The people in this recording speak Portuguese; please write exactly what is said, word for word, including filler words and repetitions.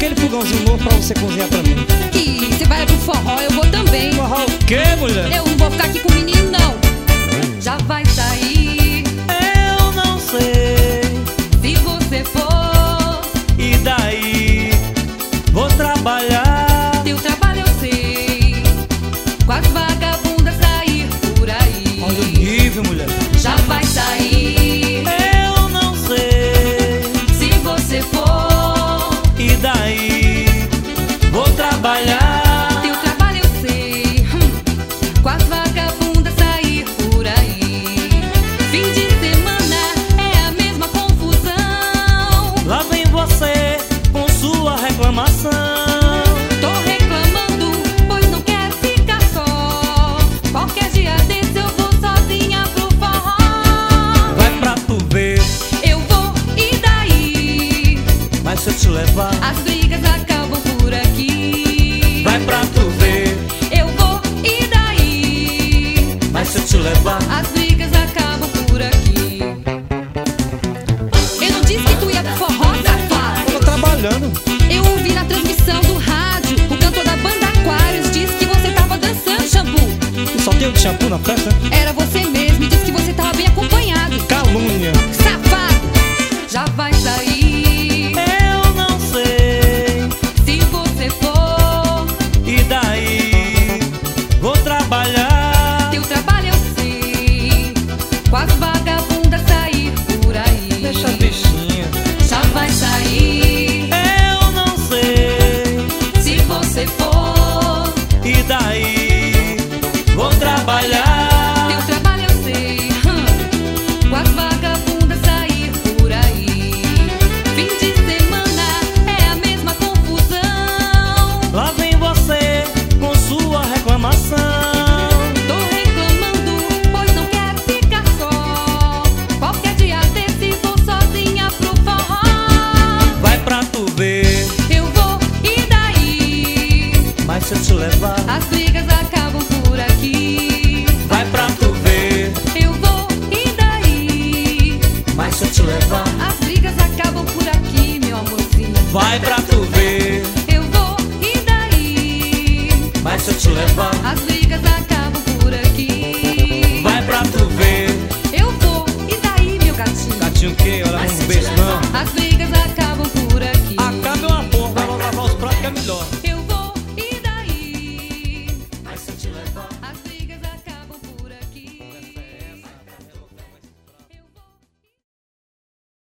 aquele fogãozinho novo pra você cozinhar pra mim. E você vai pro forró, eu vou também. Forró o quê, mulher? Eu não vou ficar aqui com o menino, não. Já vai sair. Eu não sei. Se você for, E daí? Vou trabalhar. teu trabalho eu sei. Com as vagabundas sair por aí. Olha o nível, mulher. Já vai sair. Eu não sei. Se você for, E daí? Vou trabalhar. teu trabalho eu sei. Hum. Com as vagabundas sair por aí. Fim de semana é a mesma confusão. Lá vem você com sua reclamação. Tô reclamando, pois não quero ficar só. Qualquer dia desse eu vou sozinha pro forró. Vai pra tu ver. Eu vou e daí? Mas se eu te levar, As brigas acabam por aqui. vai pra tu ver. Eu vou e daí? Mas se eu te levar, As brigas acabam por aqui. Eu não disse que tu ia pro forró, safado. tô trabalhando. Eu ouvi na transmissão do rádio, o cantor da banda Aquários disse que você tava dançando, Shampoo. E só tem o de shampoo na festa? Era você mesmo e disse que você tava bem acompanhado. Calúnia. Safado, já vai sair. Eu não sei. Se você for, E daí? Vou trabalhar. teu trabalho eu sei. Com as vagabundas sair por aí. Deixa a bichinha. Já vai sair. Eu não sei. Se você for, E daí? Vou trabalhar.